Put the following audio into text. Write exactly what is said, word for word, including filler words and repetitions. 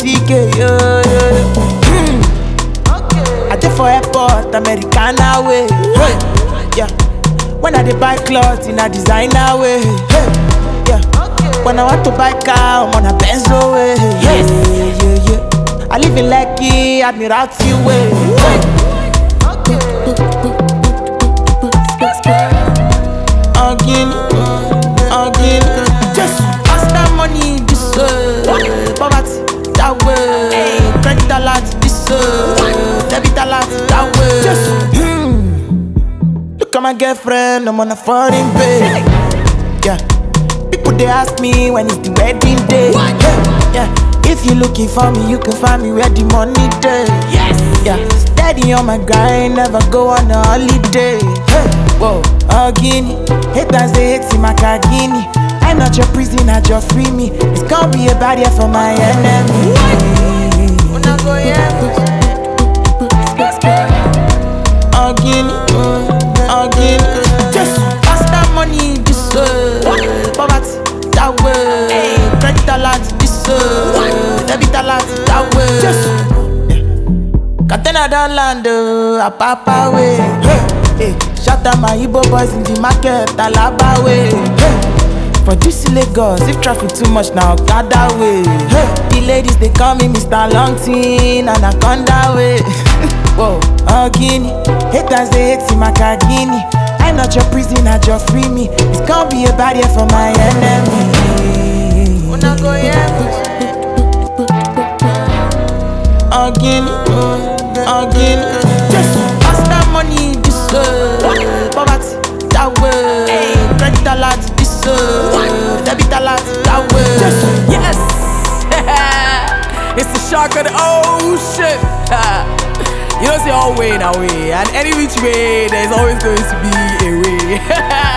fifty K, yo, yo, yo. Hmm. I dey for airport, Americana way. Hey. Yeah. When I dey buy clothes in a designer way. Hey. Yeah. When I want to buy car, I'm on a Benzo way. Yes. Yeah, yeah, yeah. I live in Lekki, Admiralty way. Hey. Again, again. Just pass that money this way. Poverty that way. Credit alert this way. Debit alert that way. Just hmm. Look at my girlfriend, I'm on a foreign pay. Yeah. People they ask me when it's the wedding day. Yeah. If you looking for me, you can find me where the money day. Yes. Yeah. Steady on my grind, never go on a holiday. Hey. Whoa. Again, haters they hate in my Kagini. I'm not your prisoner, just free me. It's gonna be a barrier for my enemy. Again, again. Just pass that money this way. Poverty that way. Credit alert this way. Debit alert that way. Just Katena don't land, a papa way. Hey, hey. Shout out my Igbo boys in the market, Alaba way. Hey. For this Lagos, if traffic too much now, gather way. Hey. The ladies they call me Mister Longtin, Anaconda way. Whoa, Ogini, haters they hate in my Kagini. I'm not your prisoner, just free me. It's gonna be a barrier for my enemy. Wanna go Ogini, Ogini, just pass that money this way. Poverty that way. Credit alert this way. Debit alert that way. Yes. It's the shark of the ocean. You don't say all way in a way, and any which way there's always going to be a way.